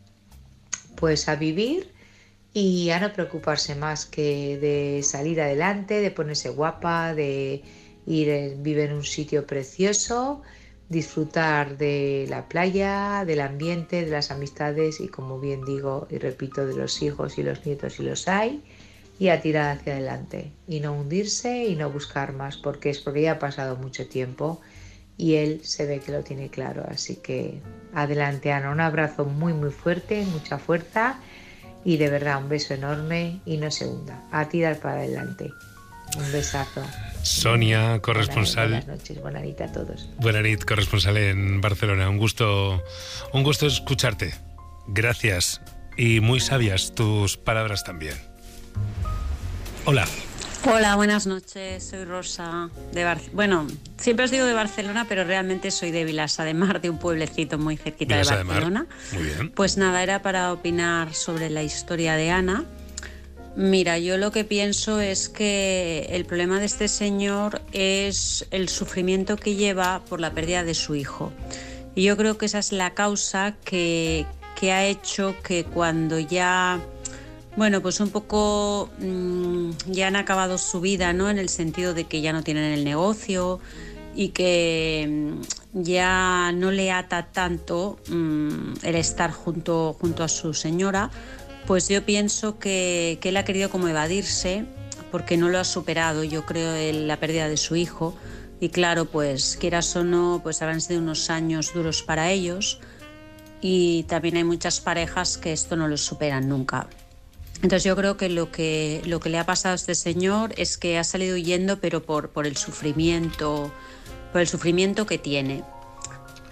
pues a vivir y a no preocuparse más que de salir adelante, de ponerse guapa, de ir, eh, vivir en un sitio precioso, disfrutar de la playa, del ambiente, de las amistades y, como bien digo y repito, de los hijos y los nietos si los hay, y a tirar hacia adelante y no hundirse y no buscar más, porque es porque ya ha pasado mucho tiempo y él se ve que lo tiene claro. Así que adelante, Ana, un abrazo muy muy fuerte, mucha fuerza y de verdad un beso enorme, y no se hunda, a tirar para adelante. Un besazo. Sonia, corresponsal. Buenas noches, buena nit a todos. Buena nit, corresponsal en Barcelona. Un gusto, un gusto escucharte. Gracias, y muy sabias tus palabras también. Hola. Hola, buenas noches. Soy Rosa de Bar... Bueno, siempre os digo de Barcelona, pero realmente soy de Vilassar de Mar, de un pueblecito muy cerquita Vilassar de Barcelona. De Mar. Muy bien. Pues nada, era para opinar sobre la historia de Ana. Mira, yo lo que pienso es que el problema de este señor es el sufrimiento que lleva por la pérdida de su hijo. Y yo creo que esa es la causa que, que ha hecho que cuando ya... Bueno, pues un poco mmm, ya han acabado su vida, ¿no? En el sentido de que ya no tienen el negocio y que mmm, ya no le ata tanto mmm, el estar junto, junto a su señora, pues yo pienso que, que él ha querido como evadirse porque no lo ha superado, yo creo, en la pérdida de su hijo. Y claro, pues quieras o no, pues habrán sido unos años duros para ellos, y también hay muchas parejas que esto no lo superan nunca. Entonces yo creo que lo que, lo que le ha pasado a este señor es que ha salido huyendo, pero por, por el sufrimiento, por el sufrimiento que tiene.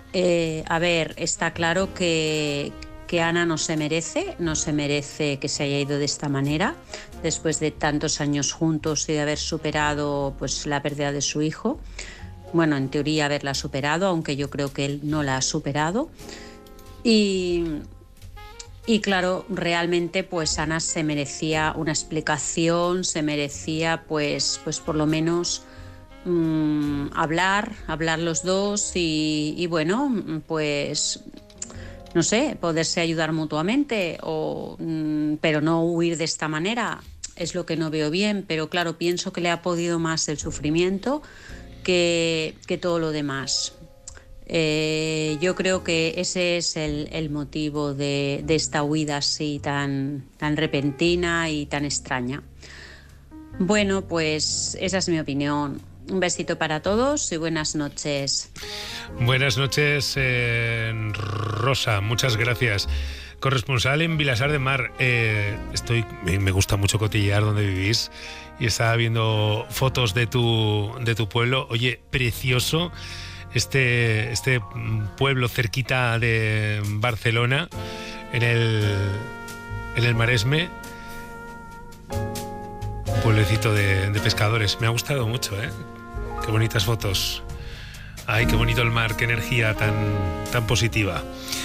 Eh, a ver, está claro que, que Ana no se merece, no se merece que se haya ido de esta manera, después de tantos años juntos y de haber superado pues, la pérdida de su hijo. Bueno, en teoría haberla superado, aunque yo creo que él no la ha superado. Y, y claro, realmente pues Ana se merecía una explicación, se merecía pues, pues por lo menos mmm, hablar, hablar los dos y, y bueno, pues no sé, poderse ayudar mutuamente, o, mmm, pero no huir de esta manera, es lo que no veo bien. Pero claro, pienso que le ha podido más el sufrimiento que, que todo lo demás. Eh, yo creo que ese es el, el motivo de, de esta huida así tan, tan repentina y tan extraña. Bueno, pues esa es mi opinión. Un besito para todos y buenas noches. Buenas noches, eh, Rosa, muchas gracias. Corresponsal en Vilasar de Mar. Eh, estoy, me gusta mucho cotillear donde vivís y estaba viendo fotos de tu, de tu pueblo. Oye, precioso este, este pueblo cerquita de Barcelona, en el, en el Maresme. Un pueblecito de, de pescadores. Me ha gustado mucho, ¿eh? Qué bonitas fotos. Ay, qué bonito el mar, qué energía tan, tan positiva.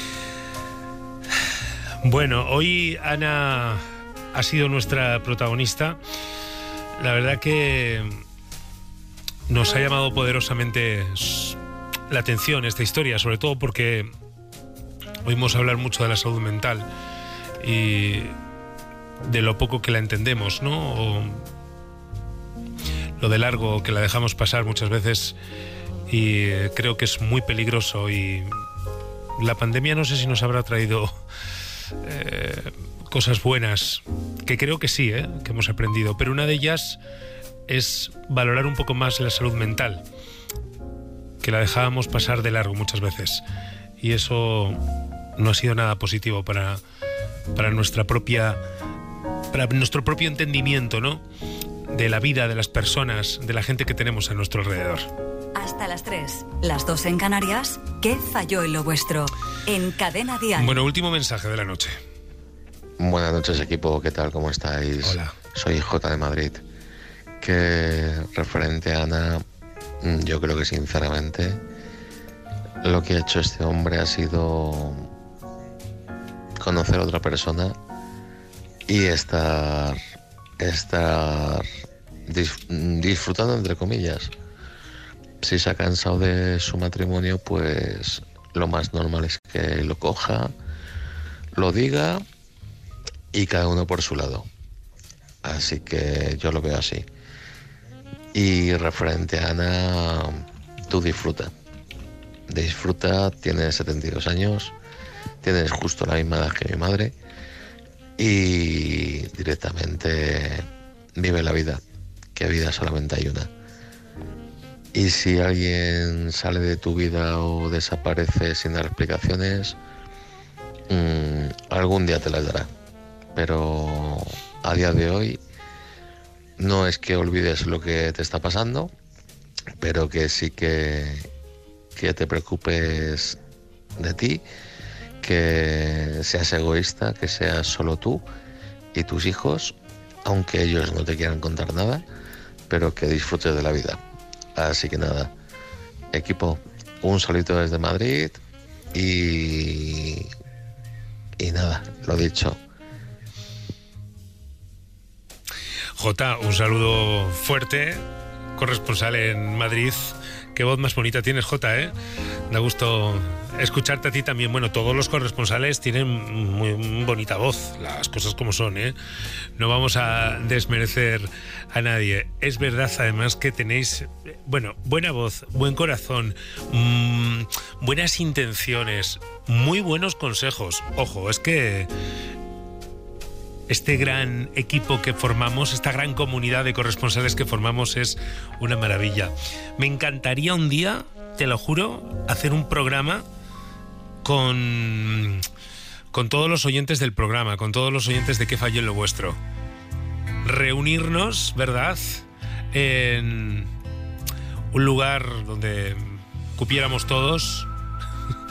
Bueno, hoy Ana ha sido nuestra protagonista. La verdad que nos ha llamado poderosamente la atención esta historia, sobre todo porque oímos hablar mucho de la salud mental y de lo poco que la entendemos, ¿no? O lo de largo que la dejamos pasar muchas veces, y creo que es muy peligroso. Y la pandemia no sé si nos habrá traído Eh, cosas buenas, que creo que sí, ¿eh? que hemos aprendido, pero una de ellas es valorar un poco más la salud mental, que la dejábamos pasar de largo muchas veces, y eso no ha sido nada positivo para, para nuestra propia para nuestro propio entendimiento, ¿no? de la vida, de las personas, de la gente que tenemos a nuestro alrededor. Hasta las tres, las dos en Canarias. ¿Qué falló en lo vuestro? En Cadena Dial. Bueno, último mensaje de la noche. Buenas noches, equipo. ¿Qué tal? ¿Cómo estáis? Hola. Soy J de Madrid. Que referente a Ana, yo creo que sinceramente lo que ha hecho este hombre ha sido conocer a otra persona y estar, estar dis- disfrutando, entre comillas. Si se ha cansado de su matrimonio, pues lo más normal es que lo coja, lo diga y cada uno por su lado. Así que yo lo veo así. Y referente a Ana, tú disfruta. Disfruta, tienes setenta y dos años, tienes justo la misma edad que mi madre y directamente vive la vida, que vida solamente hay una. Y si alguien sale de tu vida o desaparece sin dar explicaciones, mmm, algún día te las dará. Pero a día de hoy no es que olvides lo que te está pasando, pero que sí que, que te preocupes de ti, que seas egoísta, que seas solo tú y tus hijos, aunque ellos no te quieran contar nada, pero que disfrutes de la vida. Así que nada, equipo, un saludo desde Madrid y, y nada, lo dicho. Jota, un saludo fuerte, corresponsal en Madrid. Qué voz más bonita tienes, Jota, ¿eh? Da gusto escucharte a ti también. Bueno, todos los corresponsales tienen muy bonita voz, las cosas como son, ¿eh? No vamos a desmerecer a nadie. Es verdad, además, que tenéis, bueno, buena voz, buen corazón, mmm, buenas intenciones, muy buenos consejos. Ojo, es que este gran equipo que formamos, esta gran comunidad de corresponsales que formamos es una maravilla. Me encantaría un día, te lo juro, hacer un programa con, con todos los oyentes del programa, con todos los oyentes de ¿Qué falló en lo vuestro? Reunirnos, ¿verdad?, en un lugar donde cupiéramos todos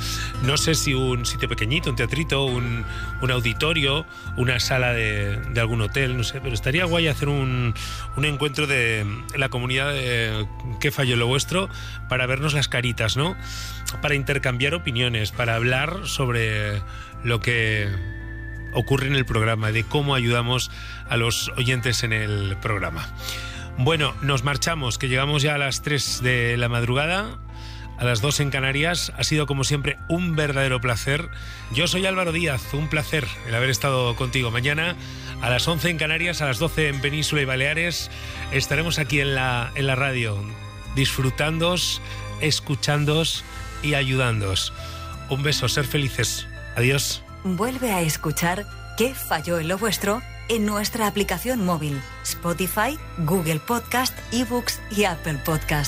No sé si un sitio pequeñito, un teatrito, un, un auditorio, una sala de, de algún hotel, no sé, pero estaría guay hacer un, un encuentro de la comunidad de ¿Qué falló lo vuestro? Para vernos las caritas, ¿no? Para intercambiar opiniones, para hablar sobre lo que ocurre en el programa, de cómo ayudamos a los oyentes en el programa. Bueno, nos marchamos, que llegamos ya a las tres de la madrugada, a las dos en Canarias. Ha sido como siempre un verdadero placer. Yo soy Álvaro Díaz, un placer el haber estado contigo. Mañana a las once en Canarias, a las doce en Península y Baleares, estaremos aquí en la, en la radio, disfrutándoos, escuchándoos y ayudándoos. Un beso, ser felices. Adiós. Vuelve a escuchar ¿Qué falló en lo vuestro? En nuestra aplicación móvil, Spotify, Google Podcast, eBooks y Apple Podcast.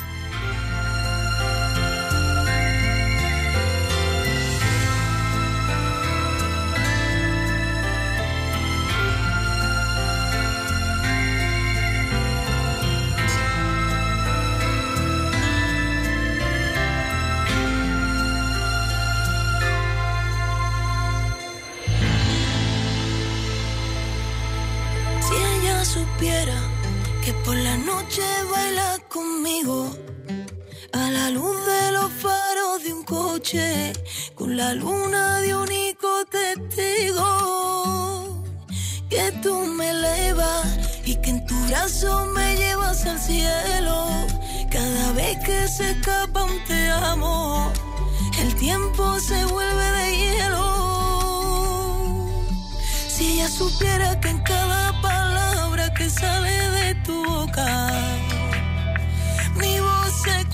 Supiera que por la noche baila conmigo a la luz de los faros de un coche, con la luna de único testigo, que tú me elevas y que en tu brazo me llevas al cielo. Cada vez que se escapa un te amo, el tiempo se vuelve de hielo. Si ella supiera que en cada palabra que sale de tu boca, mi voz se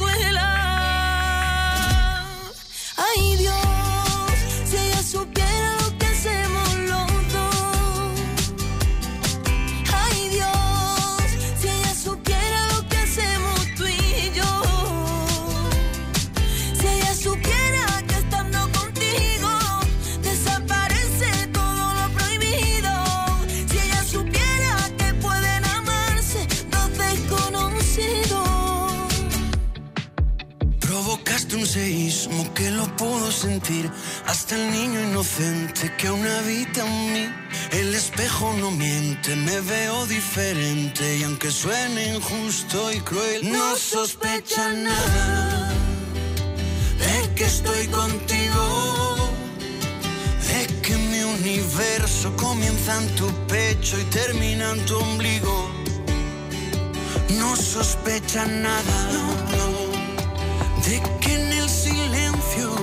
cuela. Ay Dios, si ella supiera lo que hacemos los dos. Ay Dios, si ella supiera lo que hacemos tú y yo. Si ella supiera que estando contigo desaparece todo lo prohibido. Si ella supiera que pueden amarse dos desconocidos. Provocaste un seísmo que lo puedo sentir, hasta el niño inocente que aún habita en mí. El espejo no miente, me veo diferente, y aunque suene injusto y cruel, no sospecha nada de que estoy contigo, de que mi universo comienza en tu pecho y termina en tu ombligo. No sospecha nada, no, no, de que en el silencio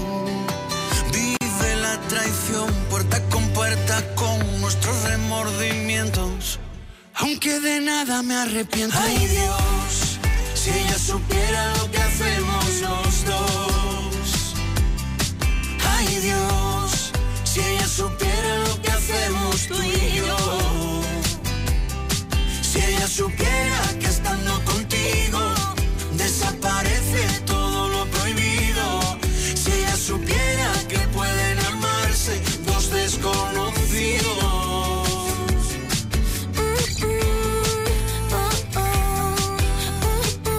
vive la traición, puerta con puerta con nuestros remordimientos, aunque de nada me arrepiento. Ay Dios, si ella supiera lo que hacemos los dos. Ay Dios, si ella supiera lo que hacemos tú y yo. Si ella supiera que estando contigo desaparece todo lo prohibido. Si ella supiera que pueden amarse dos desconocidos.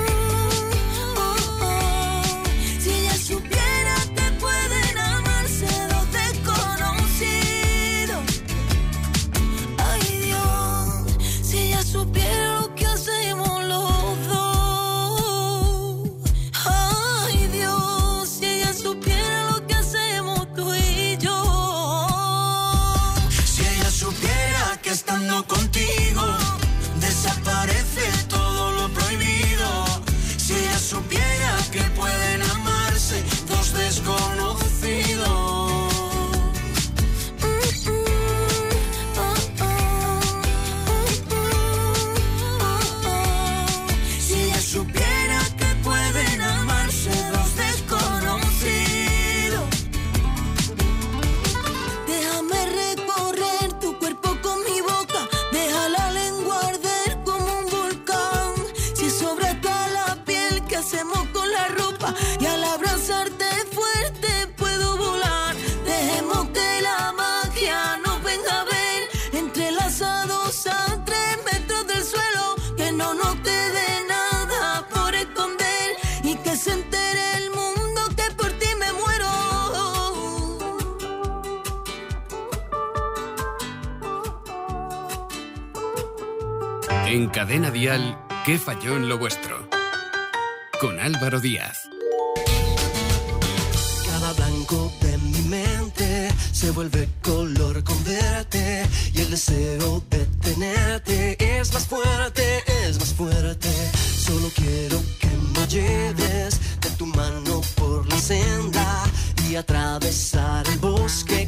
Si ella supiera que pueden amarse En Cadena Dial, ¿qué falló en lo vuestro? Con Álvaro Díaz. Cada blanco de mi mente se vuelve color con verte y el deseo de tenerte es más fuerte, es más fuerte. Solo quiero que me lleves de tu mano por la senda y atravesar el bosque